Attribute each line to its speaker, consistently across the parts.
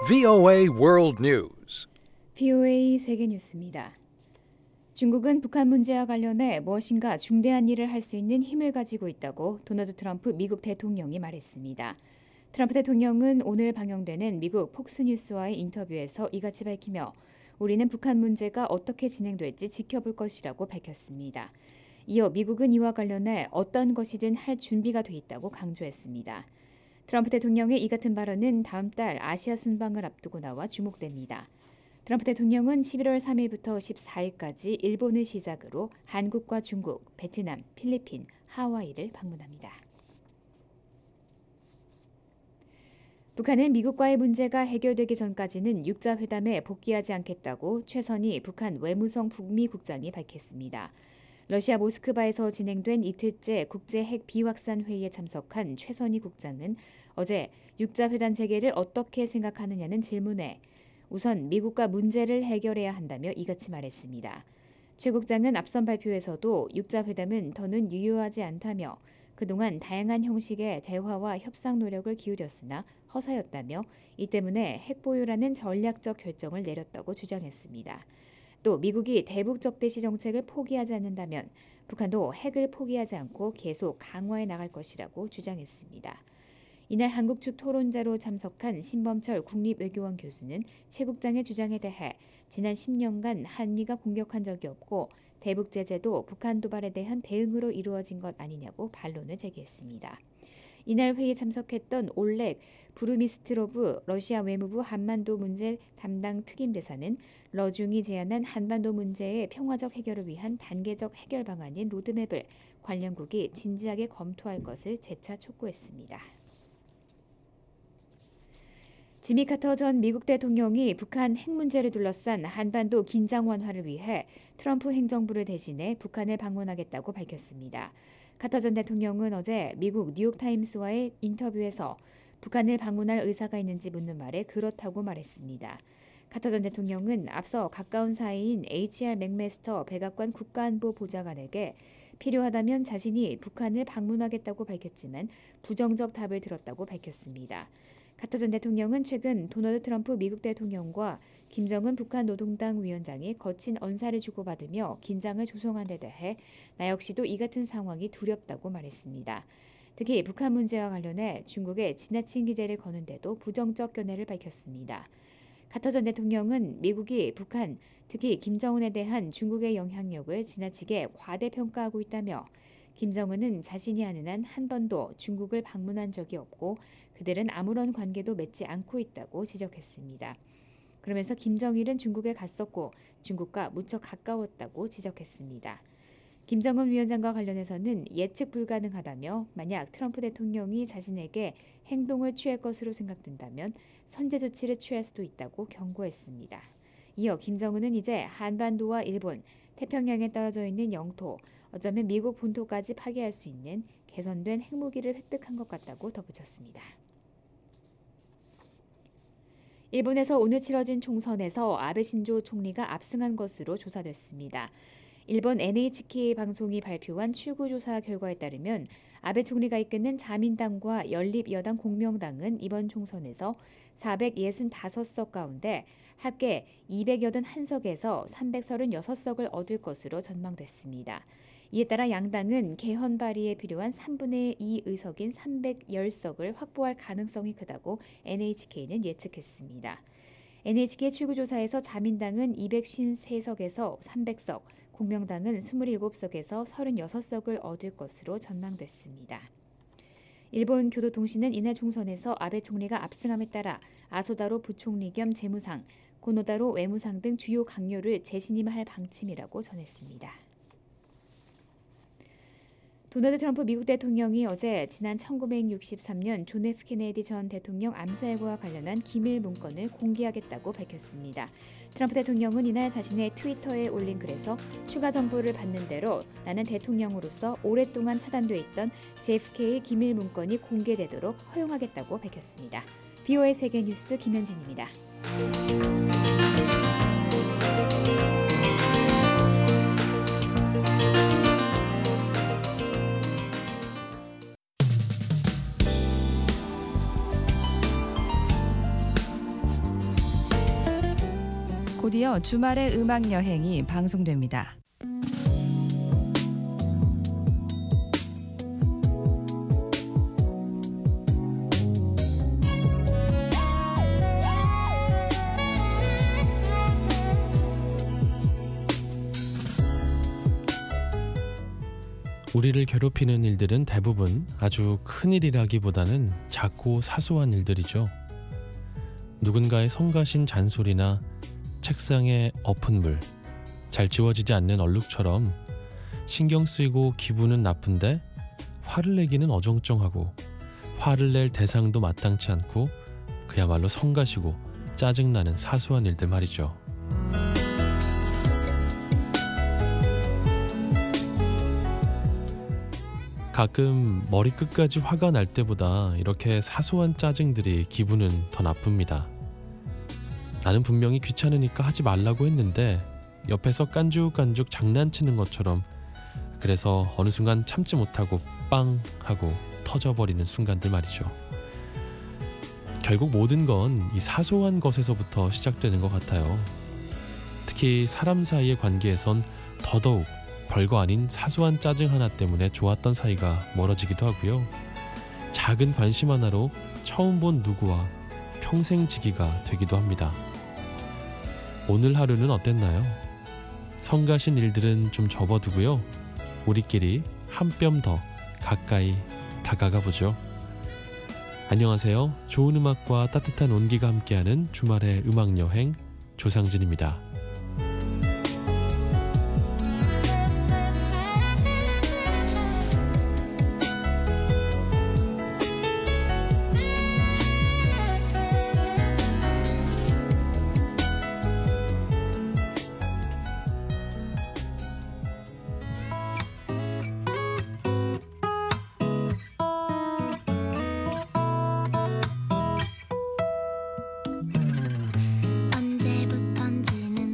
Speaker 1: VOA World News.
Speaker 2: VOA 세계 뉴스입니다. 중국은 북한 문제와 관련해 무엇인가 중대한 일을 할 수 있는 힘을 가지고 있다고 도널드 트럼프 미국 대통령이 말했습니다. 트럼프 대통령은 오늘 방영되는 미국 폭스뉴스와의 인터뷰에서 이같이 밝히며 우리는 북한 문제가 어떻게 진행될지 지켜볼 것이라고 밝혔습니다. 이어 미국은 이와 관련해 어떤 것이든 할 준비가 돼 있다고 강조했습니다. 트럼프 대통령의 이 같은 발언은 다음 달 아시아 순방을 앞두고 나와 주목됩니다. 트럼프 대통령은 11월 3일부터 14일까지 일본을 시작으로 한국과 중국, 베트남, 필리핀, 하와이를 방문합니다. 북한은 미국과의 문제가 해결되기 전까지는 육자회담에 복귀하지 않겠다고 최선희 북한 외무성 북미 국장이 밝혔습니다. 러시아 모스크바에서 진행된 이틀째 국제 핵 비확산 회의에 참석한 최선희 국장은 어제 육자회담 재개를 어떻게 생각하느냐는 질문에 우선 미국과 문제를 해결해야 한다며 이같이 말했습니다. 최 국장은 앞선 발표에서도 육자회담은 더는 유효하지 않다며 그동안 다양한 형식의 대화와 협상 노력을 기울였으나 허사였다며 이 때문에 핵 보유라는 전략적 결정을 내렸다고 주장했습니다. 또 미국이 대북 적대시 정책을 포기하지 않는다면 북한도 핵을 포기하지 않고 계속 강화해 나갈 것이라고 주장했습니다. 이날 한국 측 토론자로 참석한 신범철 국립외교원 교수는 최 국장의 주장에 대해 지난 10년간 한미가 공격한 적이 없고 대북 제재도 북한 도발에 대한 대응으로 이루어진 것 아니냐고 반론을 제기했습니다. 이날 회의에 참석했던 올렉 부르미스트로브 러시아 외무부 한반도 문제 담당 특임대사는 러중이 제안한 한반도 문제의 평화적 해결을 위한 단계적 해결 방안인 로드맵을 관련국이 진지하게 검토할 것을 재차 촉구했습니다. 지미 카터 전 미국 대통령이 북한 핵 문제를 둘러싼 한반도 긴장 완화를 위해 트럼프 행정부를 대신해 북한을 방문하겠다고 밝혔습니다. 카터 전 대통령은 어제 미국 뉴욕타임스와의 인터뷰에서 북한을 방문할 의사가 있는지 묻는 말에 그렇다고 말했습니다. 카터 전 대통령은 앞서 가까운 사이인 HR 맥메스터 백악관 국가안보 보좌관에게 필요하다면 자신이 북한을 방문하겠다고 밝혔지만 부정적 답을 들었다고 밝혔습니다. 카터 전 대통령은 최근 도널드 트럼프 미국 대통령과 김정은 북한 노동당 위원장이 거친 언사를 주고받으며 긴장을 조성한 데 대해 나 역시도 이 같은 상황이 두렵다고 말했습니다. 특히 북한 문제와 관련해 중국에 지나친 기대를 거는데도 부정적 견해를 밝혔습니다. 카터 전 대통령은 미국이 북한, 특히 김정은에 대한 중국의 영향력을 지나치게 과대평가하고 있다며 김정은은 자신이 아는 한 한 번도 중국을 방문한 적이 없고 그들은 아무런 관계도 맺지 않고 있다고 지적했습니다. 그러면서 김정일은 중국에 갔었고 중국과 무척 가까웠다고 지적했습니다. 김정은 위원장과 관련해서는 예측 불가능하다며 만약 트럼프 대통령이 자신에게 행동을 취할 것으로 생각된다면 선제 조치를 취할 수도 있다고 경고했습니다. 이어 김정은은 이제 한반도와 일본, 태평양에 떨어져 있는 영토, 어쩌면 미국 본토까지 파괴할 수 있는 개선된 핵무기를 획득한 것 같다고 덧붙였습니다. 일본에서 오늘 치러진 총선에서 아베 신조 총리가 압승한 것으로 조사됐습니다. 일본 NHK 방송이 발표한 출구조사 결과에 따르면 아베 총리가 이끄는 자민당과 연립여당 공명당은 이번 총선에서 465석 가운데 합계 281석에서 336석을 얻을 것으로 전망됐습니다. 이에 따라 양당은 개헌 발의에 필요한 3분의 2 의석인 310석을 확보할 가능성이 크다고 NHK는 예측했습니다. NHK 출구조사에서 자민당은 253석에서 300석, 공명당은 27석에서 36석을 얻을 것으로 전망됐습니다. 일본 교도통신은 이날 총선에서 아베 총리가 압승함에 따라 아소다로 부총리 겸 재무상, 고노다로 외무상 등 주요 강요를 재신임할 방침이라고 전했습니다. 도널드 트럼프 미국 대통령이 어제 지난 1963년 존 F 케네디 전 대통령 암살과 관련한 기밀 문건을 공개하겠다고 밝혔습니다. 트럼프 대통령은 이날 자신의 트위터에 올린 글에서 추가 정보를 받는 대로 나는 대통령으로서 오랫동안 차단돼 있던 JFK의 기밀 문건이 공개되도록 허용하겠다고 밝혔습니다. VOA 세계뉴스 김현진입니다.
Speaker 3: 곧이어 주말의 음악 여행이 방송됩니다.
Speaker 4: 우리를 괴롭히는 일들은 대부분 아주 큰 일이라기보다는 작고 사소한 일들이죠. 누군가의 성가신 잔소리나 책상에 엎은 물, 잘 지워지지 않는 얼룩처럼 신경 쓰이고 기분은 나쁜데 화를 내기는 어정쩡하고 화를 낼 대상도 마땅치 않고 그야말로 성가시고 짜증나는 사소한 일들 말이죠. 가끔 머리끝까지 화가 날 때보다 이렇게 사소한 짜증들이 기분은 더 나쁩니다. 나는 분명히 귀찮으니까 하지 말라고 했는데 옆에서 깐죽깐죽 장난치는 것처럼, 그래서 어느 순간 참지 못하고 빵 하고 터져버리는 순간들 말이죠. 결국 모든 건 이 사소한 것에서부터 시작되는 것 같아요. 특히 사람 사이의 관계에선 더더욱 별거 아닌 사소한 짜증 하나 때문에 좋았던 사이가 멀어지기도 하고요. 작은 관심 하나로 처음 본 누구와 평생 지기가 되기도 합니다. 오늘 하루는 어땠나요? 성가신 일들은 좀 접어두고요. 우리끼리 한 뼘 더 가까이 다가가 보죠. 안녕하세요. 좋은 음악과 따뜻한 온기가 함께하는 주말의 음악여행, 조상진입니다.
Speaker 5: 언제부턴지는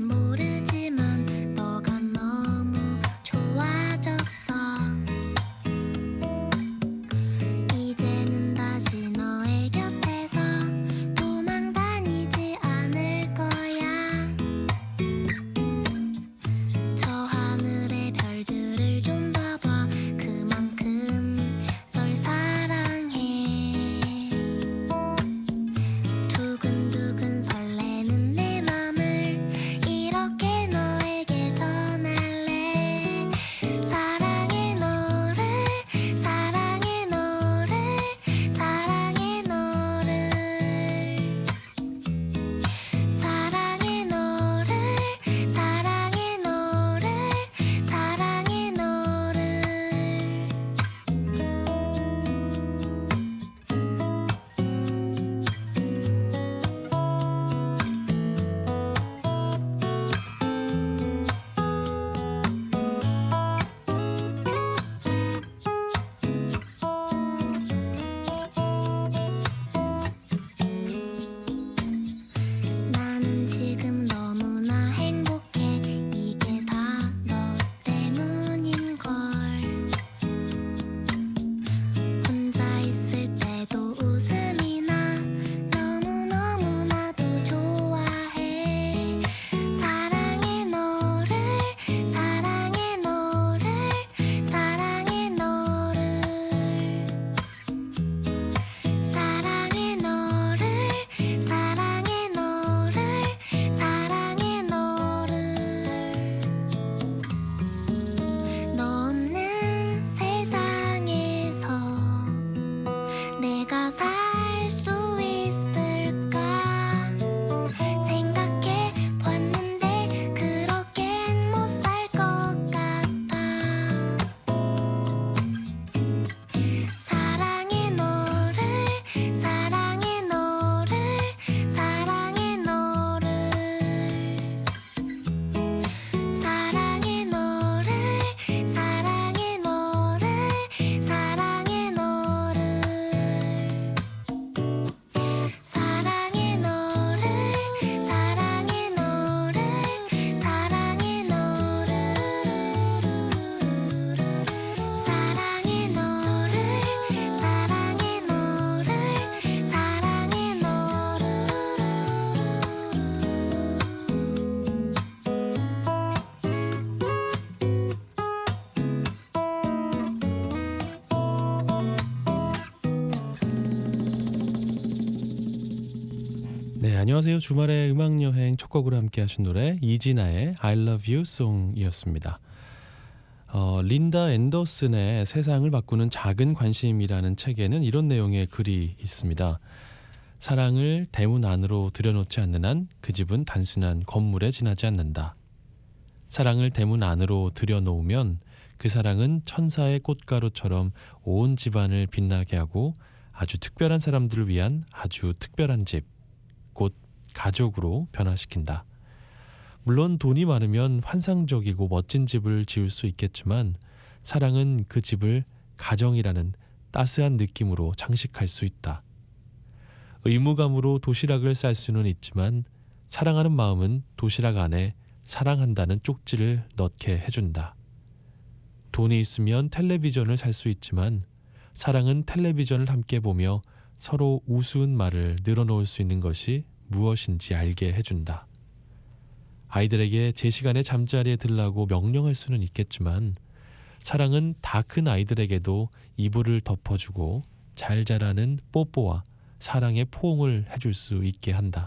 Speaker 4: 안녕하세요. 주말의 음악여행 첫 곡으로 함께 하신 노래 이진아의 I Love You Song이었습니다. 린다 앤더슨의 세상을 바꾸는 작은 관심이라는 책에는 이런 내용의 글이 있습니다. 사랑을 대문 안으로 들여놓지 않는 한 그 집은 단순한 건물에 지나지 않는다. 사랑을 대문 안으로 들여놓으면 그 사랑은 천사의 꽃가루처럼 온 집안을 빛나게 하고 아주 특별한 사람들을 위한 아주 특별한 집, 곧 가족으로 변화시킨다. 물론 돈이 많으면 환상적이고 멋진 집을 지을 수 있겠지만 사랑은 그 집을 가정이라는 따스한 느낌으로 장식할 수 있다. 의무감으로 도시락을 쌀 수는 있지만 사랑하는 마음은 도시락 안에 사랑한다는 쪽지를 넣게 해준다. 돈이 있으면 텔레비전을 살 수 있지만 사랑은 텔레비전을 함께 보며 서로 우스운 말을 늘어놓을 수 있는 것이 무엇인지 알게 해준다. 아이들에게 제 시간에 잠자리에 들라고 명령할 수는 있겠지만 사랑은 다 큰 아이들에게도 이불을 덮어주고 잘 자라는 뽀뽀와 사랑의 포옹을 해줄 수 있게 한다.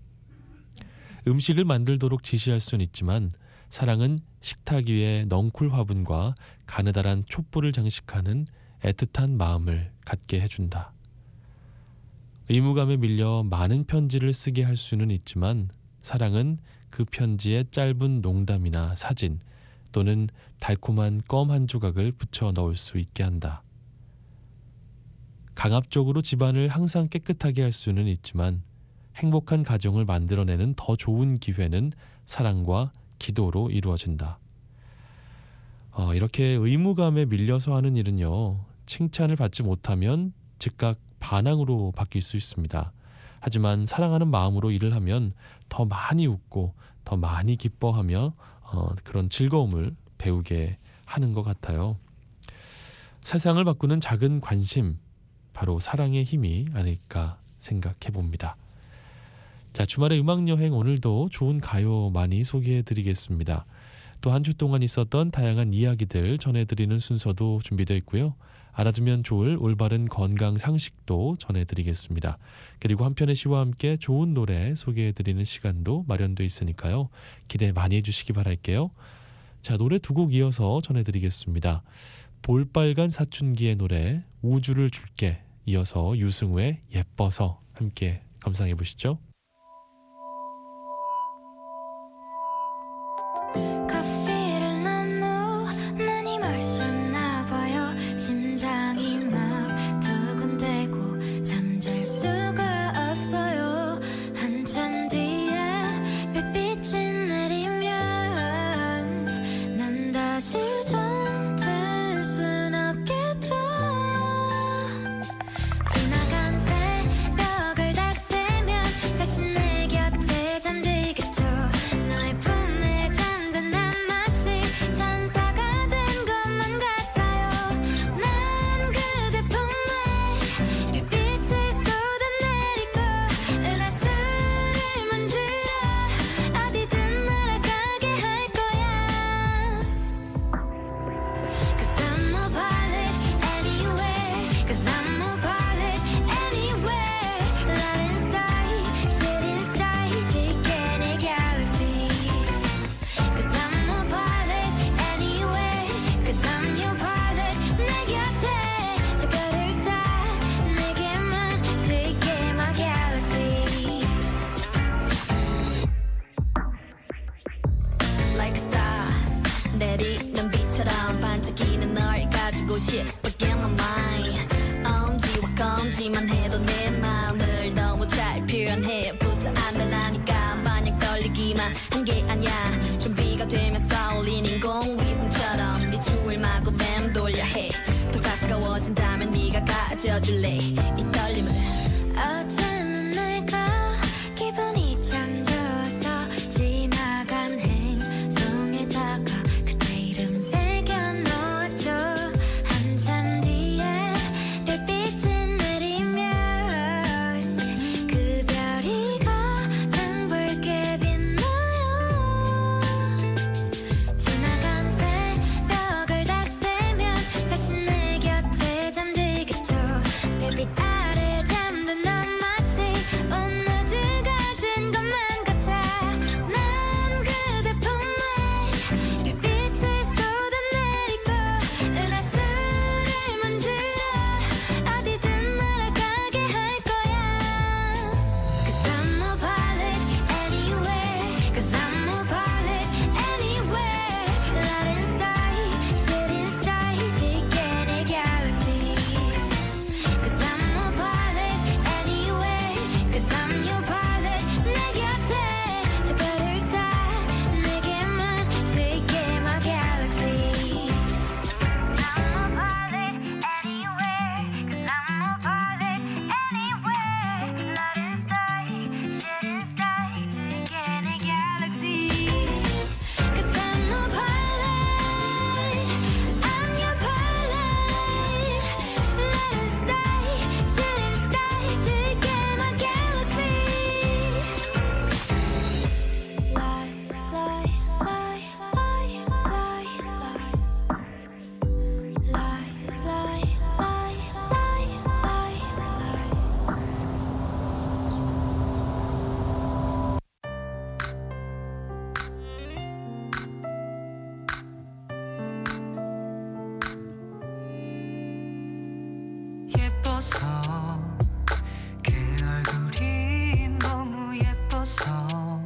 Speaker 4: 음식을 만들도록 지시할 수는 있지만 사랑은 식탁 위에 넝쿨 화분과 가느다란 촛불을 장식하는 애틋한 마음을 갖게 해준다. 의무감에 밀려 많은 편지를 쓰게 할 수는 있지만 사랑은 그 편지에 짧은 농담이나 사진 또는 달콤한 껌 한 조각을 붙여 넣을 수 있게 한다. 강압적으로 집안을 항상 깨끗하게 할 수는 있지만 행복한 가정을 만들어내는 더 좋은 기회는 사랑과 기도로 이루어진다. 이렇게 의무감에 밀려서 하는 일은요, 칭찬을 받지 못하면 즉각 반항으로 바뀔 수 있습니다. 하지만 사랑하는 마음으로 일을 하면 더 많이 웃고 더 많이 기뻐하며 그런 즐거움을 배우게 하는 것 같아요. 세상을 바꾸는 작은 관심, 바로 사랑의 힘이 아닐까 생각해 봅니다. 자, 주말의 음악여행 오늘도 좋은 가요 많이 소개해 드리겠습니다. 또 한 주 동안 있었던 다양한 이야기들 전해드리는 순서도 준비되어 있고요. 알아두면 좋을 올바른 건강 상식도 전해드리겠습니다. 그리고 한편의 시와 함께 좋은 노래 소개해드리는 시간도 마련되어 있으니까요. 기대 많이 해주시기 바랄게요. 자, 노래 두 곡 이어서 전해드리겠습니다. 볼빨간 사춘기의 노래 우주를 줄게, 이어서 유승우의 예뻐서 함께 감상해 보시죠.
Speaker 5: 엄지만 해도 내 마음을 너무 잘 표현해 부터 안 달라니까 마냥 떨리기만 한 게 아니야. 준비가 되면 쏠리는 공위성처럼 네 주위를 마구 맴돌려 해. 더 가까워진다면 네가 가져줄래 이 떨림을. 어제는 내가 기분이 참 좋아서 지나간 행성에다가 그대 이름 새겨놓았죠. 한참 뒤에 별빛이 내리면 그 별이 가장 붉게 빛나요. 지나간 새벽을 다 세면 다시 내 곁에 잠들겠죠. 별빛
Speaker 6: 예뻐서 그 얼굴이 너무 예뻐서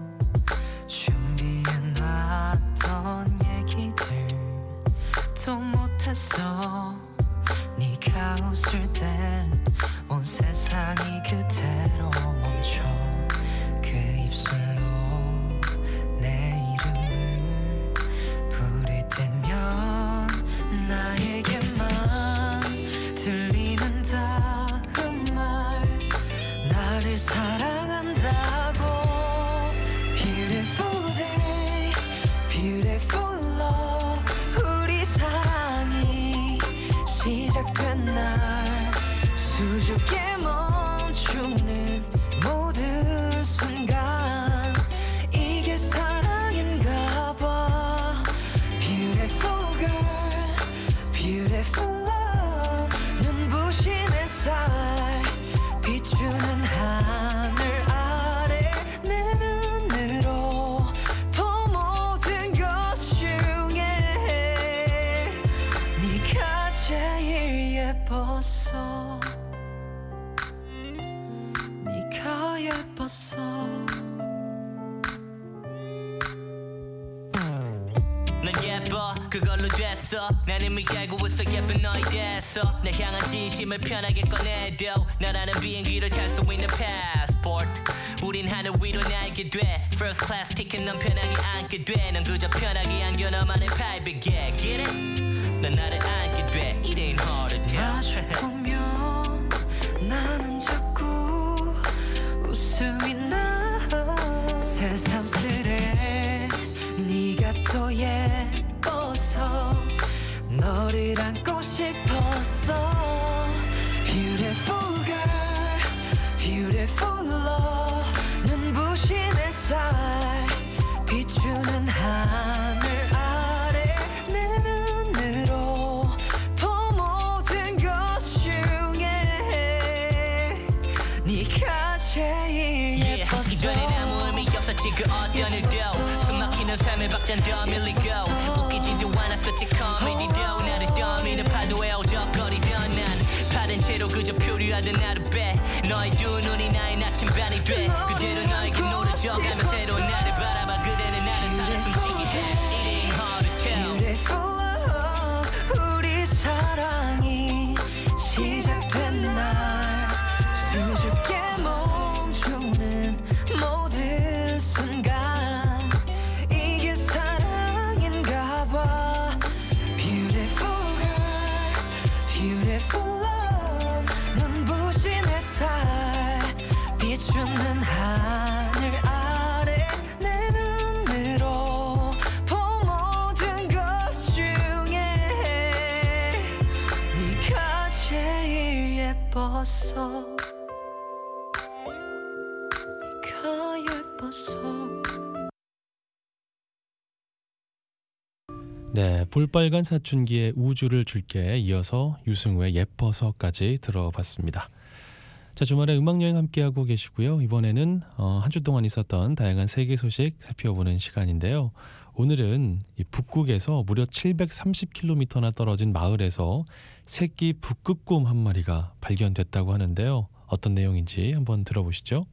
Speaker 6: 준비해놨던 얘기들 또 못했어. 네가 웃을 땐 온 세상이 그대로 멈춰. 그 입술로 내 이름을 부를 때면 나에게만 들리는 다음 말 나를 사랑한다고. Beautiful day, beautiful love. 우리 사랑이 시작된 날 수줍게 멈추는 모든 순간 이게 사랑인가 봐. Beautiful girl, beautiful love. 눈부신 햇살 비추는 하늘 아래 내 눈으로 본 모든 것 중에 네가 제일 예뻤어. 네가 예뻤어.
Speaker 7: 넌 예뻐 그걸로 됐어. 난 이미 알고 있어 예쁜 너에 대해서. 내 향한 진심을 편하게 꺼내도 나라는 비행기를 탈 수 있는 passport. 우린 하늘 위로 날게 돼. First class ticket 넌 편하게 앉게 돼. 넌 그저 편하게 안겨 너만의 private jet. Get it? 넌 나를 안게 돼. It ain't hard to tell.
Speaker 6: 마주보면 나는 자꾸 웃음이 나. 새삼스레 네가 또 예뻐서 너를 안고 싶었어. Beautiful girl, beautiful love. 눈부신 햇살 비추는 하늘 아래 내 눈으로 본 모든 것 중에 네가 제일 예뻤어.
Speaker 7: 기존엔 아무 의미 없었지 그 어떤 일도. 숨막히는 삶의 박잔 더 밀리고 웃기지도 않았었지 코미디도. 나를 떠미는 파도에 어적거리던 난 파된 채로 그저 표류하던 하루 배. 너의 두 눈이 나의 나침반이 돼. 그대로 너에게 노려져가며 새로운 나를 바라봐. 그대는 나를 사는 숨쉬게 해. It ain't hard to tell.
Speaker 6: Beautiful love. 우리 사랑이 시작된 날 수줍게 멈추는 모든 순간 이게 사랑인가 봐. Beautiful girl, beautiful love. 눈부신 햇살 비추는 하늘 아래 내 눈으로 본 모든 것 중에 네가 제일 예뻤어. 네가 예뻤어.
Speaker 4: 네, 볼빨간 사춘기의 우주를 줄게 이어서 유승우의 예뻐서까지 들어봤습니다. 자, 주말에 음악여행 함께하고 계시고요. 이번에는 한 주 동안 있었던 다양한 세계 소식 살펴보는 시간인데요. 오늘은 이 북극에서 무려 730km나 떨어진 마을에서 새끼 북극곰 한 마리가 발견됐다고 하는데요. 어떤 내용인지 한번 들어보시죠.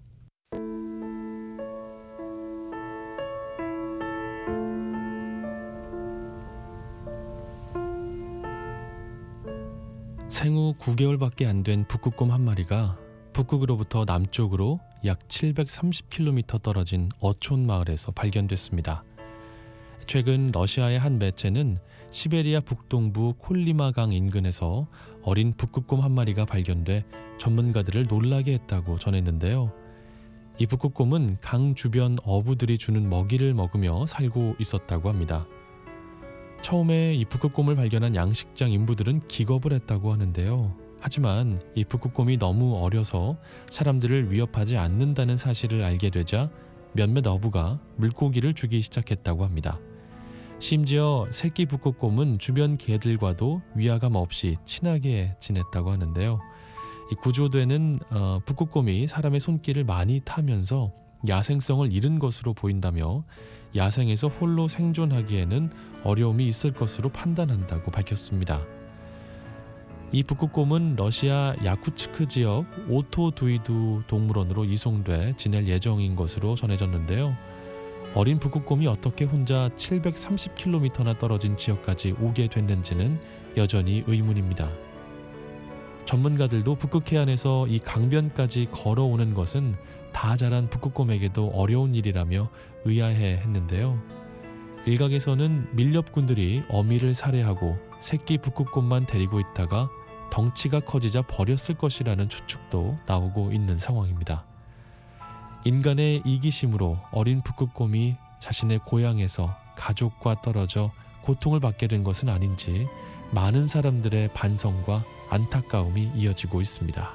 Speaker 4: 생후 9개월밖에 안 된 북극곰 한 마리가 북극으로부터 남쪽으로 약 730km 떨어진 어촌 마을에서 발견됐습니다. 최근 러시아의 한 매체는 시베리아 북동부 콜리마강 인근에서 어린 북극곰 한 마리가 발견돼 전문가들을 놀라게 했다고 전했는데요. 이 북극곰은 강 주변 어부들이 주는 먹이를 먹으며 살고 있었다고 합니다. 처음에 이 북극곰을 발견한 양식장 인부들은 기겁을 했다고 하는데요. 하지만 이 북극곰이 너무 어려서 사람들을 위협하지 않는다는 사실을 알게 되자 몇몇 어부가 물고기를 주기 시작했다고 합니다. 심지어 새끼 북극곰은 주변 개들과도 위화감 없이 친하게 지냈다고 하는데요. 이 구조되는 북극곰이 사람의 손길을 많이 타면서 야생성을 잃은 것으로 보인다며 야생에서 홀로 생존하기에는 어려움이 있을 것으로 판단한다고 밝혔습니다. 이 북극곰은 러시아 야쿠츠크 지역 오토두이두 동물원으로 이송돼 지낼 예정인 것으로 전해졌는데요. 어린 북극곰이 어떻게 혼자 730km나 떨어진 지역까지 오게 됐는지는 여전히 의문입니다. 전문가들도 북극 해안에서 이 강변까지 걸어오는 것은 다 자란 북극곰에게도 어려운 일이라며 의아해했는데요. 일각에서는 밀렵꾼들이 어미를 살해하고 새끼 북극곰만 데리고 있다가 덩치가 커지자 버렸을 것이라는 추측도 나오고 있는 상황입니다. 인간의 이기심으로 어린 북극곰이 자신의 고향에서 가족과 떨어져 고통을 받게 된 것은 아닌지 많은 사람들의 반성과 안타까움이 이어지고 있습니다.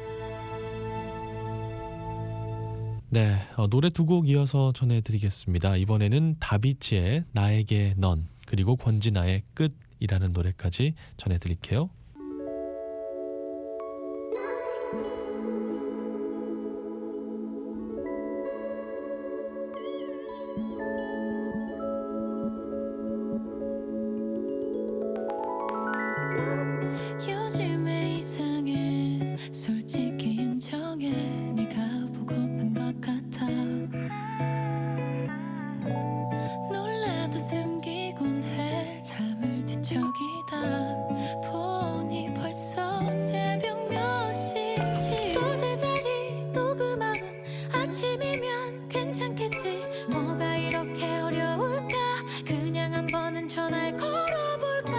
Speaker 4: 네, 노래 두 곡 이어서 전해드리겠습니다. 이번에는 다비치의 나에게 넌, 그리고 권진아의 끝이라는 노래까지 전해드릴게요.
Speaker 5: 요즘에 이상해 솔직히 인정해 네가 보고픈 것 같아 놀라도 숨기곤 해 잠을 뒤척이다 보니 벌써 새벽 몇 시인지 또 제자리 또 그 마음 아침이면 괜찮겠지 뭐가 이렇게 어려울까 그냥 한 번은 전화를 걸어볼까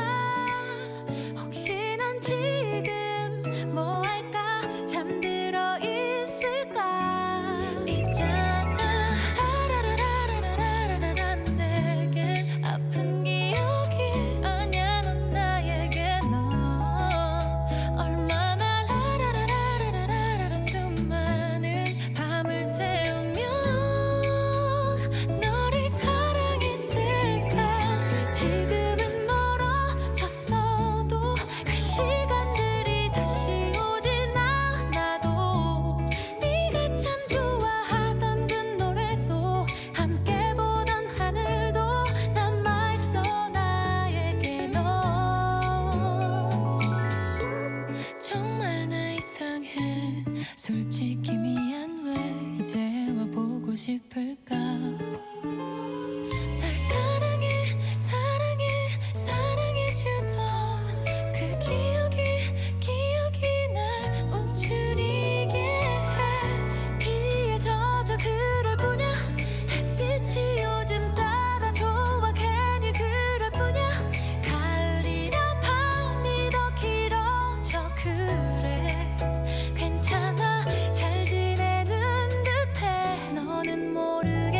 Speaker 5: 혹시 난 지금 뭐 할까 잠들어 있을까 있잖아 라라라라라라라라 내겐 아픈 기억이 아냐 넌 나에게 너 얼마나 라라라라라라라 수많은 밤을 새우며 너를 사랑했을까 지금은 멀어졌어도 그 시간들이 다시 오진 않아도 네가 참 좋아하던 그 노래도 함께 보던 하늘도 남아있어 나에게 너 정말 나 이상해 솔직히 미안 왜 이제 와보고 싶을까 날 사랑해 사랑해 사랑해주던 그 기억이 날 움츠리게 해 비에 젖어 그럴 뿐이야 햇빛이 요즘 따라 좋아 괜히 그럴 뿐이야 가을이라 밤이 더 길어져 그래 괜찮아 잘 지내는 듯해 너는 모르게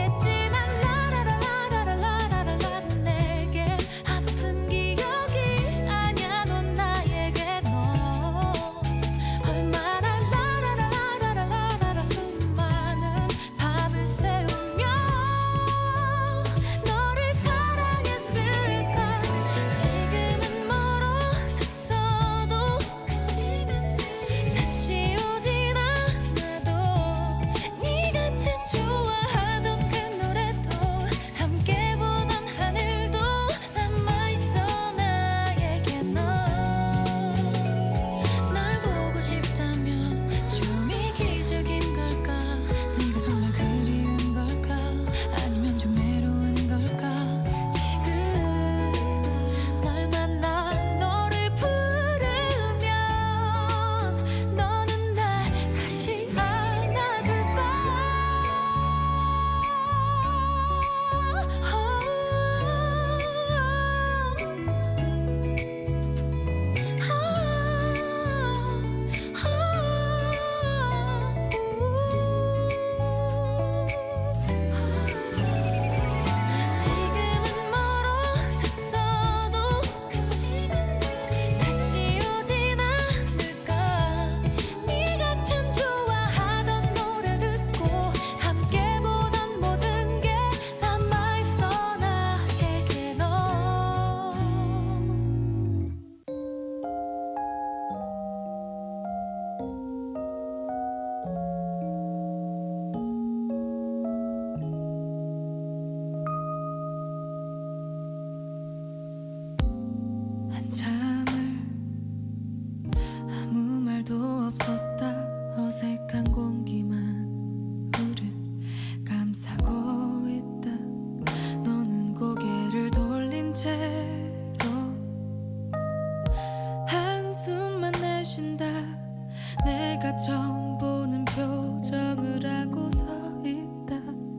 Speaker 6: 내가 처음 보는 표정을 하고 서 있다.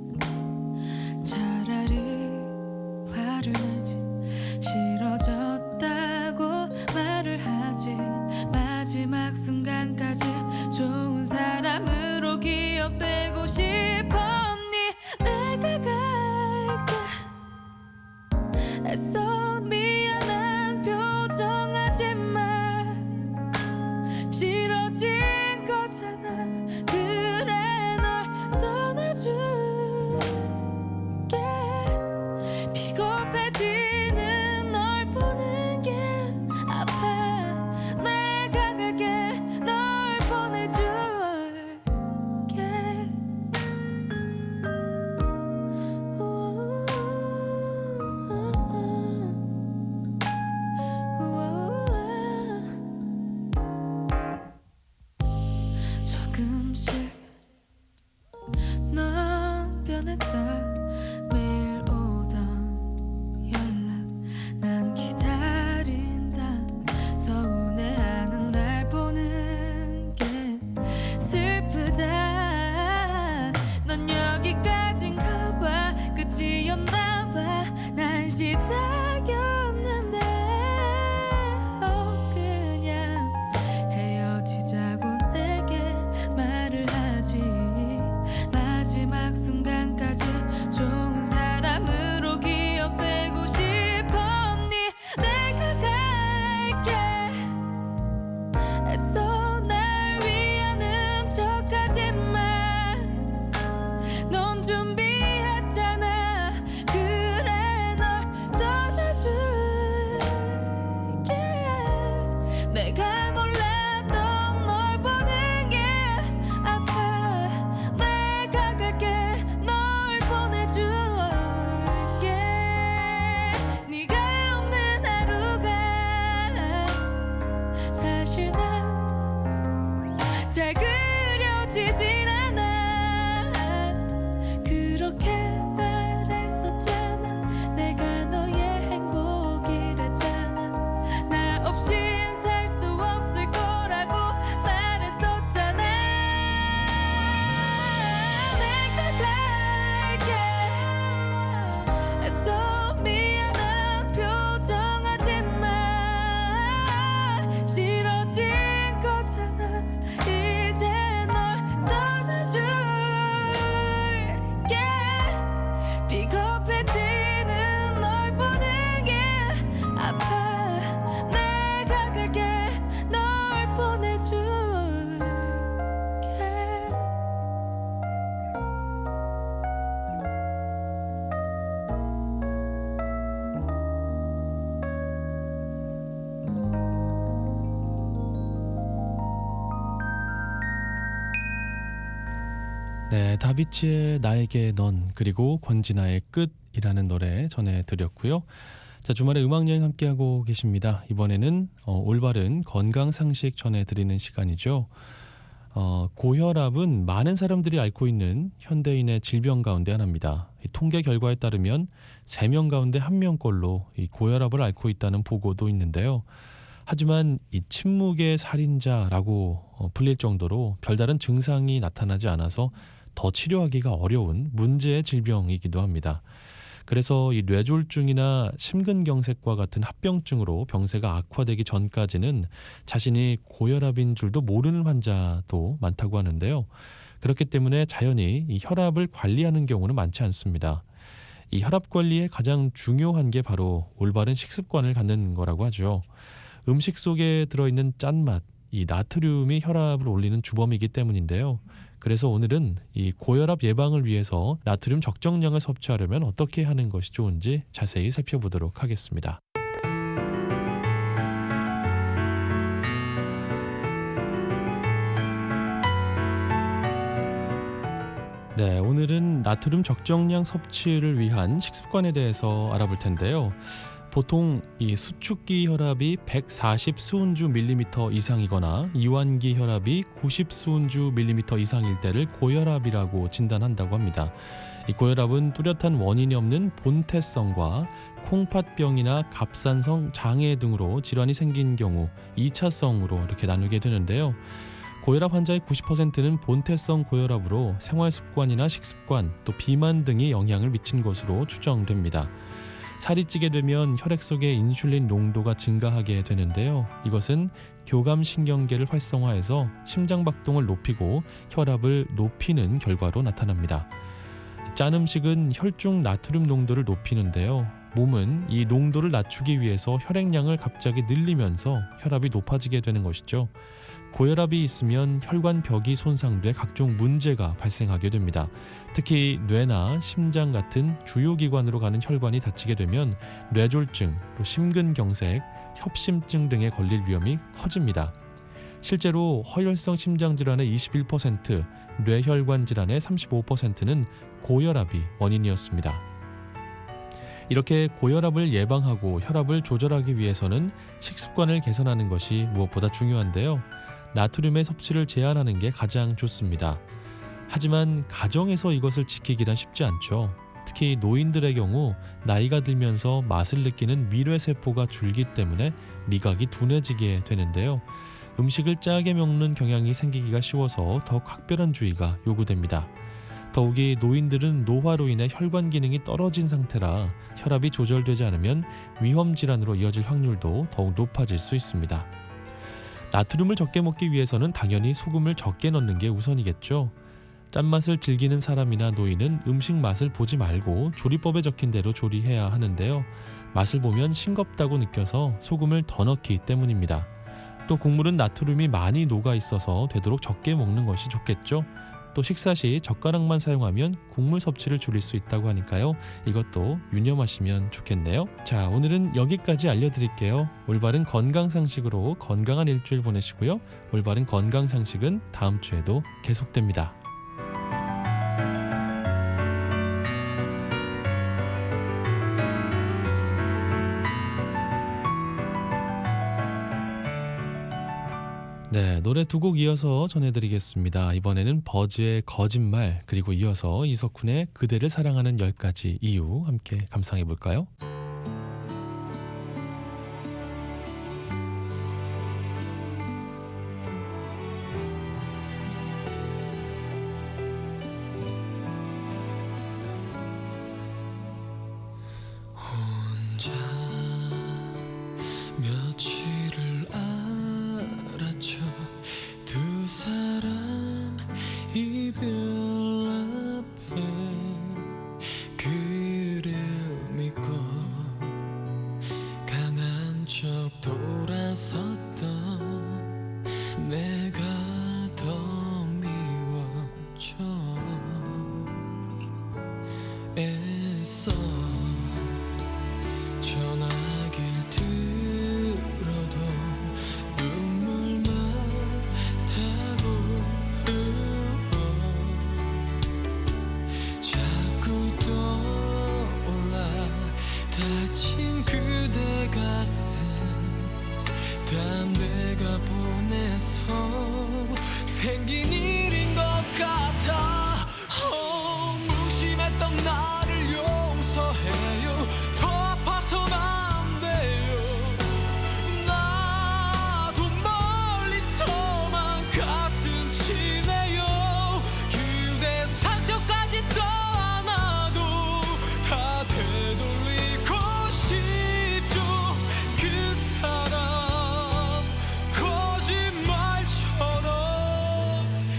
Speaker 6: 차라리 화를 내지 싫어졌다고 말을 하지. 마지막 순간까지 좋은 사람으로 기억되고 싶었니. 내가 갈게 애써 미안한 표정하지마. 싫어진 거잖아. 그래 널 떠나줄게. 비겁해지는 널 보는 게 아파. 내가 갈게 널 보내줄게. 조금씩 넌 변했다. 매일 오던 연락 난 기다린다. 서운해하는 날 보는 게 슬프다. 넌 여기까지인가 봐. 끝이었나 봐. 난 시작이었는데 그냥 헤어지자고 내게 말을 하지. 마지막 순간까지 좋은 사람으로 기억되고 싶었니. 내가 갈게 애써 날 위하는 척하지마. 넌 준비했잖아. 그래 널 떠나줄게. 내가 몰랐던 널 보는 게 아파. 내가 갈게 널 보내줄게. 네가 없는 하루가 사실 난 잘 그려지진 않아. 그렇게 말했었잖아. 내가 너의 행복이랬잖아. 나 없인 살 수 없을 거라고 말했었잖아. 내가 갈게 애써 미안한 표정하지마. 싫어진 거잖아. 이제 널 떠나줄게. 비겁해지는 널 보는 게 아파. 내가 갈게 널 보내줄게.
Speaker 4: 네, 다비치의 나에게 넌 그리고 권진아의 끝이라는 노래 전해드렸고요. 자, 주말에 음악여행 함께하고 계십니다. 이번에는 올바른 건강상식 전해드리는 시간이죠. 고혈압은 많은 사람들이 앓고 있는 현대인의 질병 가운데 하나입니다. 이 통계 결과에 따르면 3명 가운데 1명꼴로 이 고혈압을 앓고 있다는 보고도 있는데요. 하지만 이 침묵의 살인자라고 불릴 정도로 별다른 증상이 나타나지 않아서 더 치료하기가 어려운 문제의 질병이기도 합니다. 그래서 이 뇌졸중이나 심근경색과 같은 합병증으로 병세가 악화되기 전까지는 자신이 고혈압인 줄도 모르는 환자도 많다고 하는데요. 그렇기 때문에 자연히 이 혈압을 관리하는 경우는 많지 않습니다. 이 혈압 관리의 가장 중요한 게 바로 올바른 식습관을 갖는 거라고 하죠. 음식 속에 들어있는 짠맛, 이 나트륨이 혈압을 올리는 주범이기 때문인데요. 그래서 오늘은 이 고혈압 예방을 위해서 나트륨 적정량을 섭취하려면 어떻게 하는 것이 좋은지 자세히 살펴보도록 하겠습니다. 네, 오늘은 나트륨 적정량 섭취를 위한 식습관에 대해서 알아볼 텐데요. 보통 이 수축기 혈압이 140 수은주 밀리미터 이상이거나 이완기 혈압이 90 수은주 밀리미터 이상일 때를 고혈압이라고 진단한다고 합니다. 이 고혈압은 뚜렷한 원인이 없는 본태성과 콩팥병이나 갑산성 장애 등으로 질환이 생긴 경우 2차성으로 이렇게 나누게 되는데요. 고혈압 환자의 90%는 본태성 고혈압으로 생활습관이나 식습관, 또 비만 등이 영향을 미친 것으로 추정됩니다. 살이 찌게 되면 혈액 속의 인슐린 농도가 증가하게 되는데요. 이것은 교감신경계를 활성화해서 심장박동을 높이고 혈압을 높이는 결과로 나타납니다. 짠 음식은 혈중 나트륨 농도를 높이는데요. 몸은 이 농도를 낮추기 위해서 혈액량을 갑자기 늘리면서 혈압이 높아지게 되는 것이죠. 고혈압이 있으면 혈관벽이 손상돼 각종 문제가 발생하게 됩니다. 특히 뇌나 심장 같은 주요 기관으로 가는 혈관이 다치게 되면 뇌졸중, 또 심근경색, 협심증 등에 걸릴 위험이 커집니다. 실제로 허혈성 심장질환의 21%, 뇌혈관 질환의 35%는 고혈압이 원인이었습니다. 이렇게 고혈압을 예방하고 혈압을 조절하기 위해서는 식습관을 개선하는 것이 무엇보다 중요한데요. 나트륨의 섭취를 제한하는 게 가장 좋습니다. 하지만 가정에서 이것을 지키기란 쉽지 않죠. 특히 노인들의 경우 나이가 들면서 맛을 느끼는 미뢰세포가 줄기 때문에 미각이 둔해지게 되는데요. 음식을 짜게 먹는 경향이 생기기가 쉬워서 더욱 각별한 주의가 요구됩니다. 더욱이 노인들은 노화로 인해 혈관 기능이 떨어진 상태라 혈압이 조절되지 않으면 위험 질환으로 이어질 확률도 더욱 높아질 수 있습니다. 나트륨을 적게 먹기 위해서는 당연히 소금을 적게 넣는 게 우선이겠죠. 짠맛을 즐기는 사람이나 노인은 음식 맛을 보지 말고 조리법에 적힌 대로 조리해야 하는데요. 맛을 보면 싱겁다고 느껴서 소금을 더 넣기 때문입니다. 또 국물은 나트륨이 많이 녹아 있어서 되도록 적게 먹는 것이 좋겠죠. 또 식사 시 젓가락만 사용하면 국물 섭취를 줄일 수 있다고 하니까요. 이것도 유념하시면 좋겠네요. 자, 오늘은 여기까지 알려드릴게요. 올바른 건강상식으로 건강한 일주일 보내시고요. 올바른 건강상식은 다음 주에도 계속됩니다. 네, 노래 두 곡 이어서 전해드리겠습니다. 이번에는 버즈의 거짓말, 그리고 이어서 이석훈의 그대를 사랑하는 10가지 이유 함께 감상해볼까요?
Speaker 6: 혼자 며칠을 알았죠. 두 사람 이별 앞에 그를 믿고 강한 척 돌아섰던 내가 더 미워져. 애써 전화기를 들어도 눈물만 타고 자꾸 떠올라 다친 그대 가슴 다 내가 보내서 생긴 일인 것 같아. 무심했던 나를 용서해요. 더 아파선 안 돼요. 나도 멀리서만 가슴 치네요. 그대 상처까지 떠안아도 다 되돌리고 싶죠. 그 사람 거짓말처럼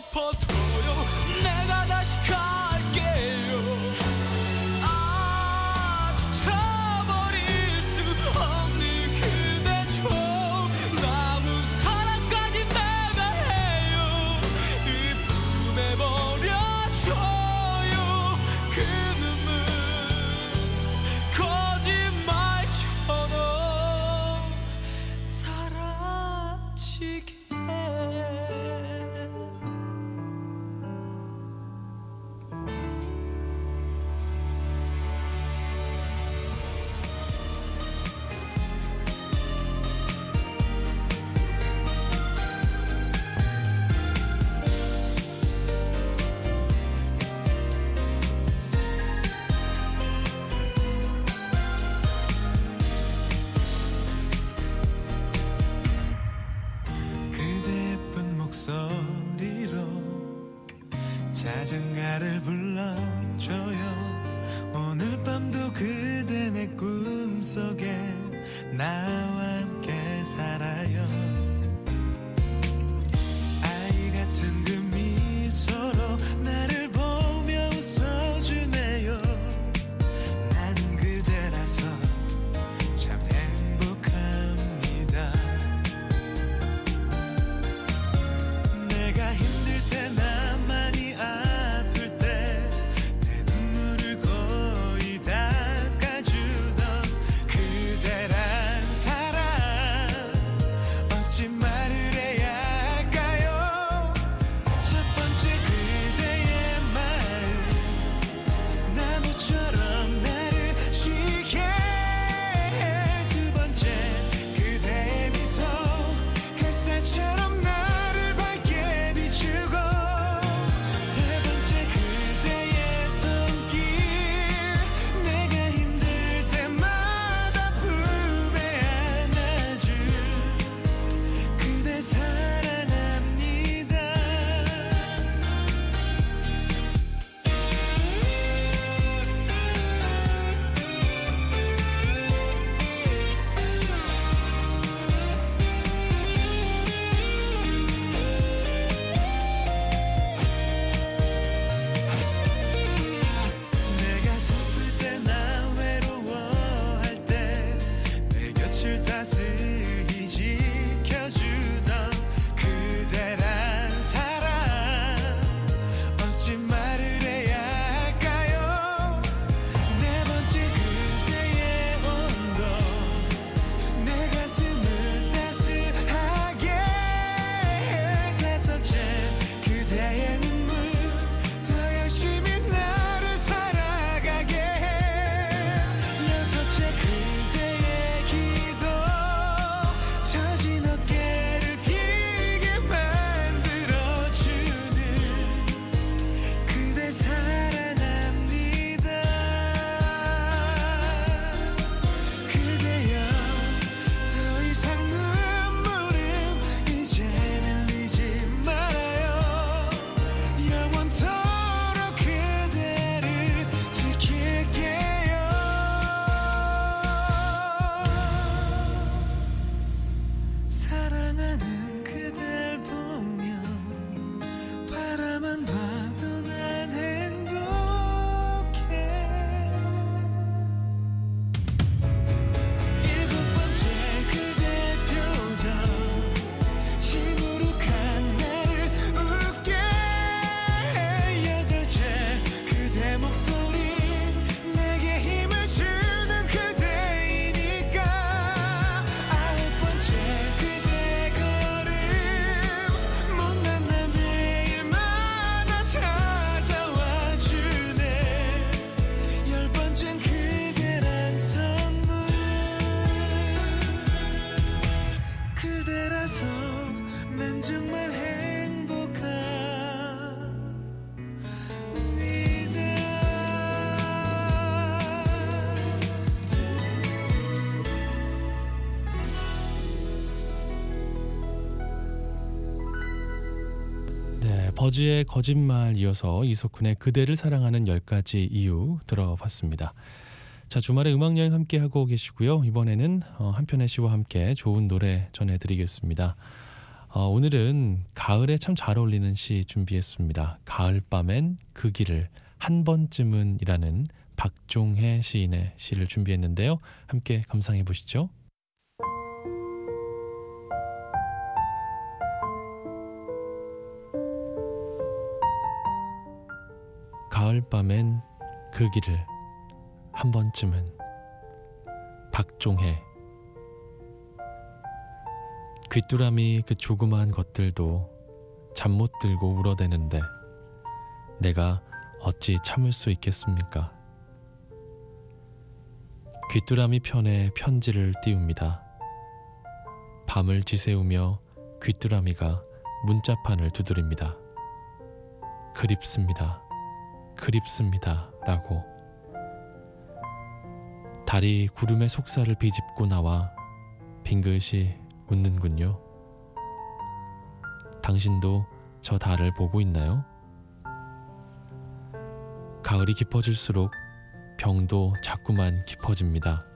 Speaker 6: 덮어둬요. 내가 다시 갈게요. 아직 저버릴 수 없는 그대죠. 아무 사랑까지 내가 해요. 이 품에 버려줘요. 그 눈물 거짓말처럼 사라지게. 그대 예쁜 목소리로 자장가를 불러줘요. 오늘 밤도 그대 내 꿈속에 나와 함께 살아요. 아이 같은 그 미소로 나를 보며 웃어주네요. 나는 그대라서 참 행복합니다. 내가 힘들 때 나만이 아플 때 내 눈물을 거의 닦아주던 그대란 사람 어찌 말을 해야 할까요? 첫 번째 그대의 마음 나무처럼 나를 쉬게 해. 두 번째 그대의 미소 햇살처럼 나를 밝게 비추고. 세 번째 그대의 손길 내가 힘들 때마다 품에 안아준 그댈 사랑합니다. 내가 슬플 때나 외로워할 때 내 곁을 따스히 지켜주던 그대란 사람 어찌 말을 해야 할까요? 네 번째 그대의 온도 내 가슴을 따스하게 해. 다섯째 그대의 눈물 더 열심히 나를 살아가게 해. 여섯째 그대의 기도 젖은 어깨를 피게 만들어주는 그댈 사랑합니다. 그대여 더 이상 눈물은 이제는 흘리지 말아요. 영원토록 그대를 지킬게요. 사랑하는 그댈 보며 바라만 봐도 난 행복해. 일곱 번째 그대 표정 시무룩한 나를 웃게 해. 여덟째 그대 목소리 내게 힘을 주는 그대이니까. 아홉 번째 그대 걸음 못난 날 매일마다 찾아와 주네. 열 번째는 그대란 선물 그대라서 난 정말
Speaker 4: 네, 버즈의 거짓말 이어서 이석훈의 그대를 사랑하는 10가지 이유 들어봤습니다. 자, 주말에 음악여행 함께하고 계시고요. 이번에는 한편의 시와 함께 좋은 노래 전해드리겠습니다. 오늘은 가을에 참 잘 어울리는 시 준비했습니다. 가을밤엔 그 길을 한 번쯤은 이라는 박종혜 시인의 시를 준비했는데요. 함께 감상해 보시죠. 가을밤엔 그 길을 한 번쯤은. 박종혜. 귀뚜라미 그 조그마한 것들도 잠 못 들고 울어대는데 내가 어찌 참을 수 있겠습니까? 귀뚜라미 편에 편지를 띄웁니다. 밤을 지새우며 귀뚜라미가 문자판을 두드립니다. 그립습니다. 그립습니다. 라고. 달이 구름의 속살을 비집고 나와 빙긋이 웃는군요. 당신도 저 달을 보고 있나요? 가을이 깊어질수록 병도 자꾸만 깊어집니다.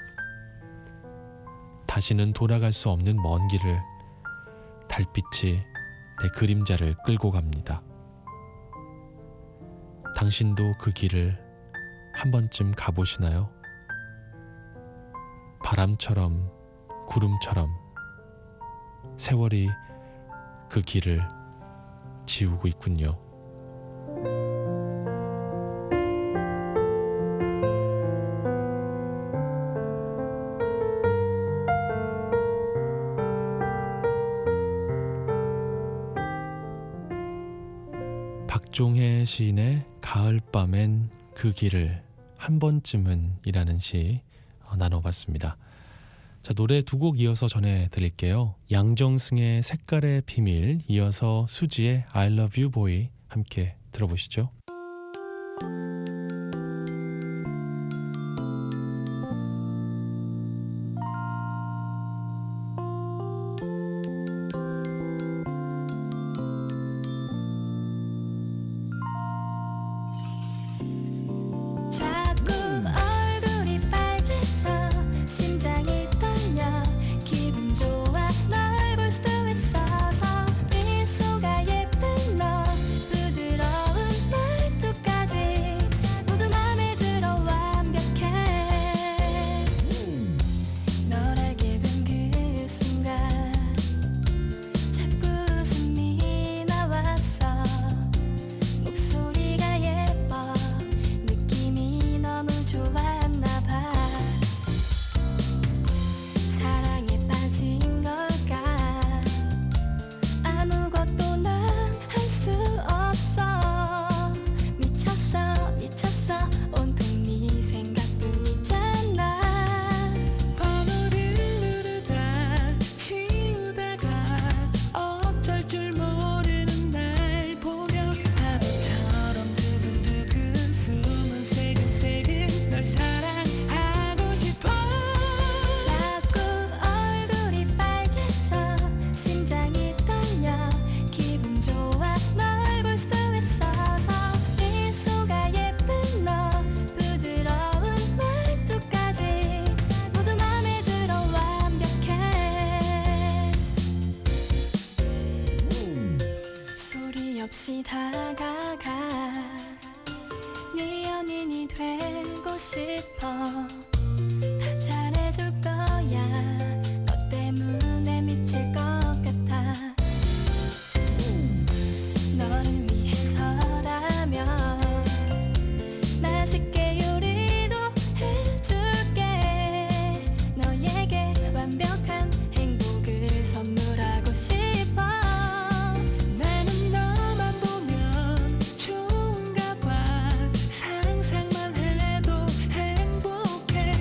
Speaker 4: 다시는 돌아갈 수 없는 먼 길을 달빛이 내 그림자를 끌고 갑니다. 당신도 그 길을 한 번쯤 가보시나요? 바람처럼 구름처럼 세월이 그 길을 지우고 있군요. 박종혜 시인의 가을밤엔 그 길을 한 번쯤은 이라는 시 나눠봤습니다. 자, 노래 두 곡 이어서 전해드릴게요. 양정승의 색깔의 비밀, 이어서 수지의 I love you boy 함께 들어보시죠.
Speaker 5: 자꾸 얼굴이 빨개져 심장이 떨려 기분 좋아 널 볼 수 있어서 미소가 예쁜 너 부드러운 말투까지 모두 맘에 들어 완벽해 널 알게 된 그 순간 자꾸 웃음이 나왔어 목소리가 예뻐 느낌이 너무 좋았나 봐 사랑에 빠진 걸까 아무것도 난 할 수 없어 미쳤어 미쳤어 온통 네 생각뿐이잖아
Speaker 6: 번호를 누르다 치우다가 어쩔 줄 모르는 날 보며 바보처럼 두근두근 숨은 새근새근 널 사랑하고 싶어
Speaker 5: 자꾸 얼굴이 빨개져 심장이 떨려 기분 좋아 널 볼 수 있어서 미소가 예쁜 너 부드러운 말투까지 모두 맘에 들어 완벽해 소리 없이 다가가 네 연인이 되고 싶어 다 잘해줄 거야 너 때문에 미칠 것 같아 너를 위해서라면 맛있게 요리도 해줄게 너에게 완벽한 행복을 선물하고 싶어
Speaker 6: 나는 너만 보면 좋은가 봐 상상만 해도 행복해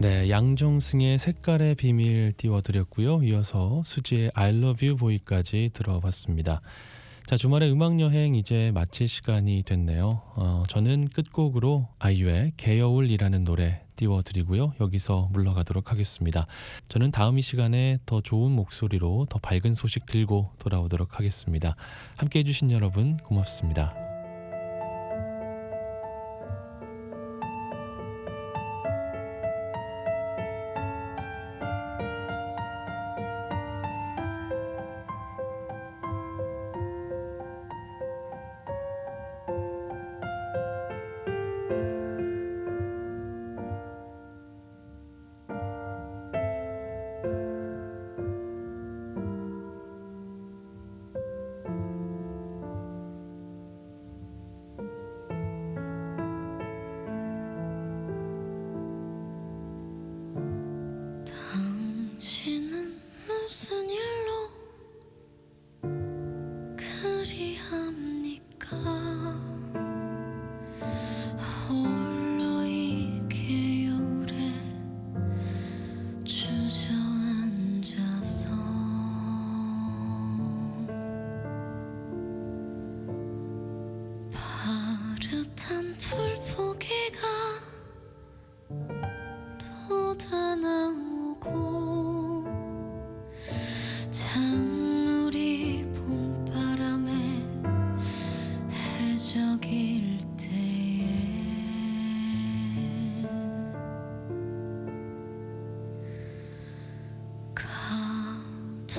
Speaker 4: 네, 양정승의 색깔의 비밀 띄워드렸고요. 이어서 수지의 I love you boy까지 들어봤습니다. 자, 주말의 음악여행 이제 마칠 시간이 됐네요. 저는 끝곡으로 아이유의 개여울이라는 노래 띄워드리고요. 여기서 물러가도록 하겠습니다. 저는 다음 이 시간에 더 좋은 목소리로 더 밝은 소식 들고 돌아오도록 하겠습니다. 함께해 주신 여러분 고맙습니다.
Speaker 5: 당신은 무슨 일로 그리합니까? 홀로 이 개울에 주저앉아서 파릇한 풀포기가 쏟아나오고 찬물이 봄바람에 해적일 때에 가도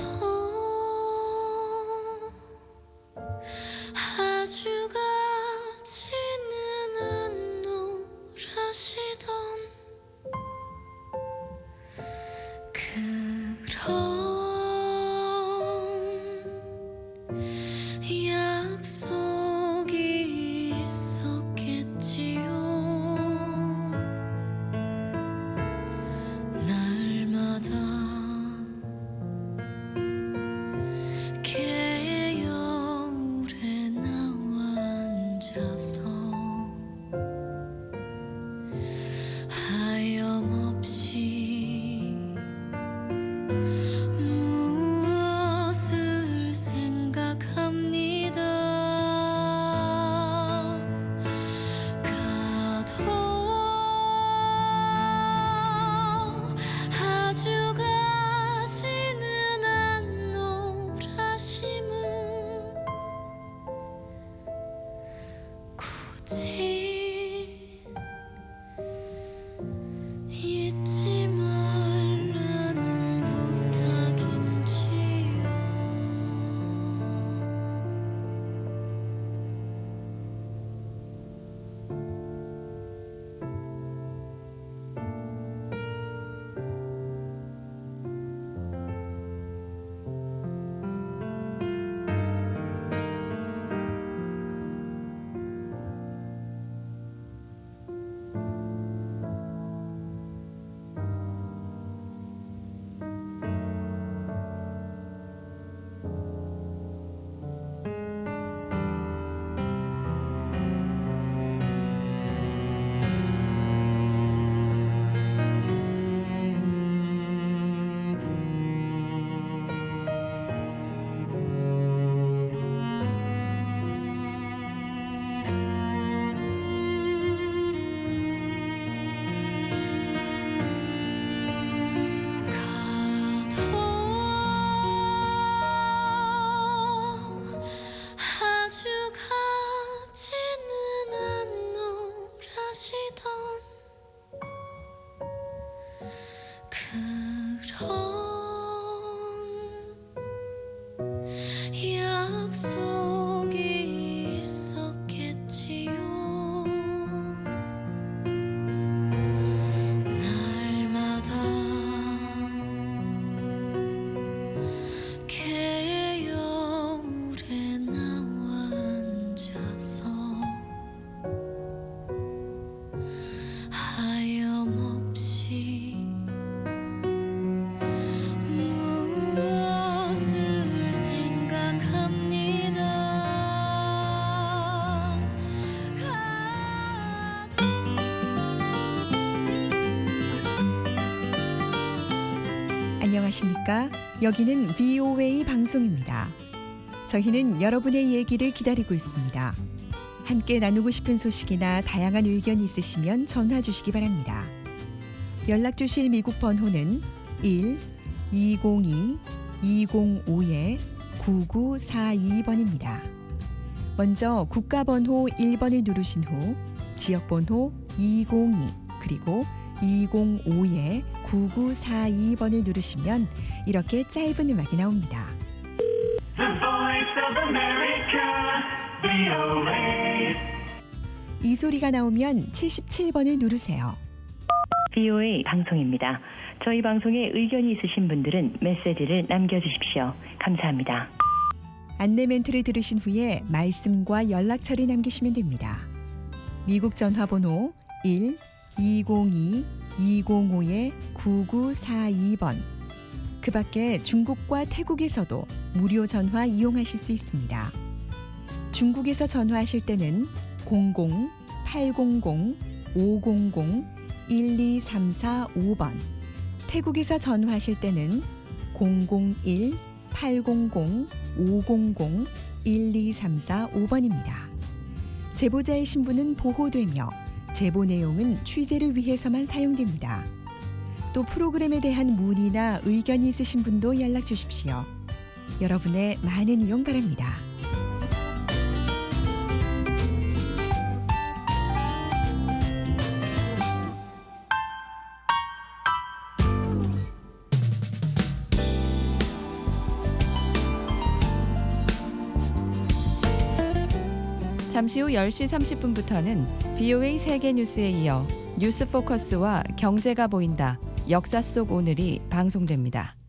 Speaker 5: 아주 가지는 않노라시던 그런 약속이 있었겠지요. 날마다 개여울에 나와 앉아서
Speaker 8: 안녕하십니까? 여기는 VOA 방송입니다. 저희는 여러분의 얘기를 기다리고 있습니다. 함께 나누고 싶은 소식이나 다양한 의견이 있으시면 전화 주시기 바랍니다. 연락 주실 미국 번호는 1-202-205-9942번입니다. 먼저 국가번호 1번을 누르신 후 지역번호 202 그리고 205-9942번을 누르시면 이렇게 짧은 음악이 나옵니다. 이 소리가 나오면 77번을 누르세요.
Speaker 9: VOA 방송입니다. 저희 방송에 의견이 있으신 분들은 메시지를 남겨주십시오. 감사합니다.
Speaker 8: 안내 멘트를 들으신 후에 말씀과 연락처를 남기시면 됩니다. 미국 전화번호 1-202-205-9942번. 그 밖에 중국과 태국에서도 무료 전화 이용하실 수 있습니다. 중국에서 전화하실 때는 00-800-500-1234-5번, 태국에서 전화하실 때는 001-800-500-1234-5번입니다. 제보자의 신분은 보호되며 제보 내용은 취재를 위해서만 사용됩니다. 또 프로그램에 대한 문의나 의견이 있으신 분도 연락 주십시오. 여러분의 많은 이용 바랍니다.
Speaker 3: 잠시 후 10시 30분부터는 VOA 세계 뉴스에 이어 뉴스 포커스와 경제가 보인다. 역사 속 오늘이 방송됩니다.